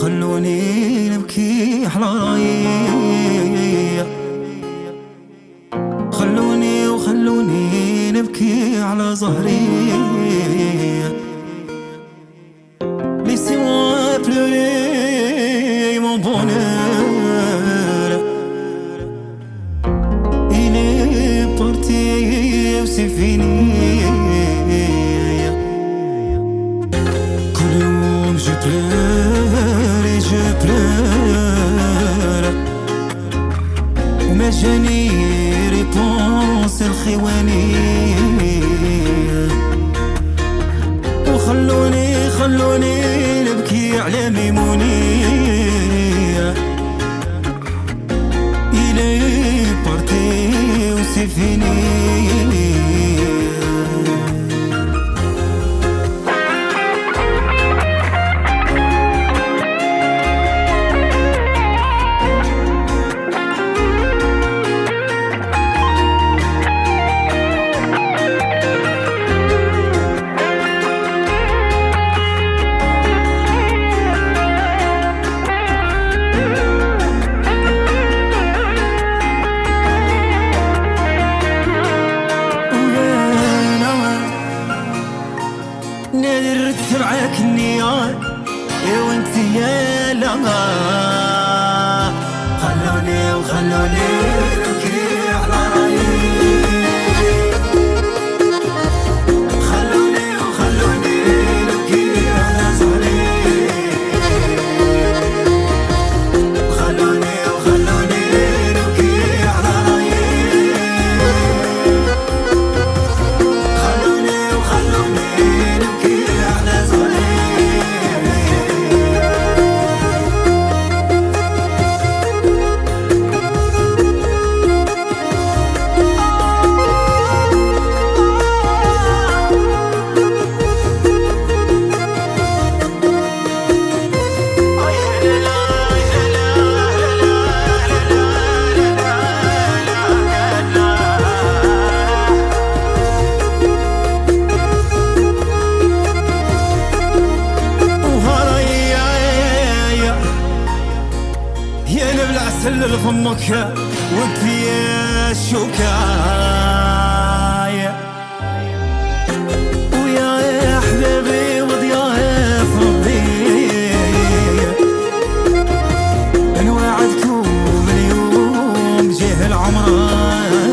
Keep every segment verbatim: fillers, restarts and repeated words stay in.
خلوني نبكي على رايي، خلوني وخلوني نبكي على ظهري. Laissez-moi pleurer mon bonheur. Il est parti, c'est fini. كل يوم je pleure et je pleure وما جاني ريبونس الخواني. وخلوني خلوني نبكي على ميموني. Il est parti ou c'est fini. نادر تبعك النيار يا وانت يا لما خلوني وخلوني نبكي على رايي. خلوني وخلوني نبكي على زهري. خلوني وخلوني نبكي على رايي. خلوني وخلوني نبكي على زهري. يا نبلع سل لفمك وانت يا شوكاية ويا يا حبيبي وضياف ربي. نوعدكم اليوم جه العمران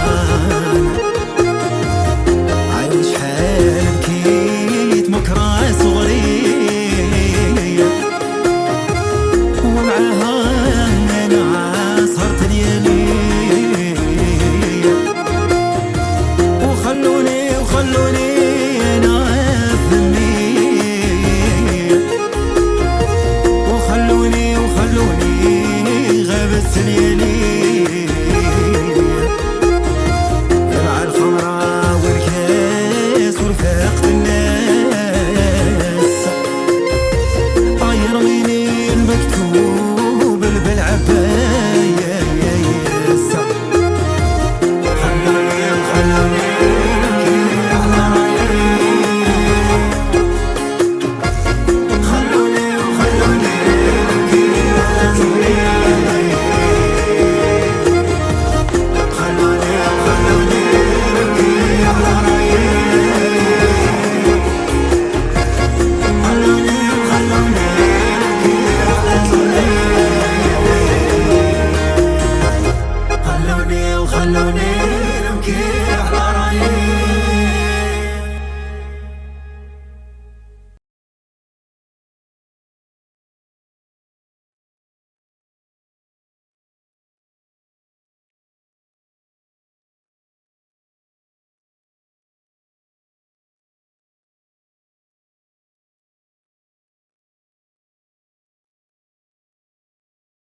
عايش حال بكيت مكره صغري ومعها الناس. أيرميني المكتوب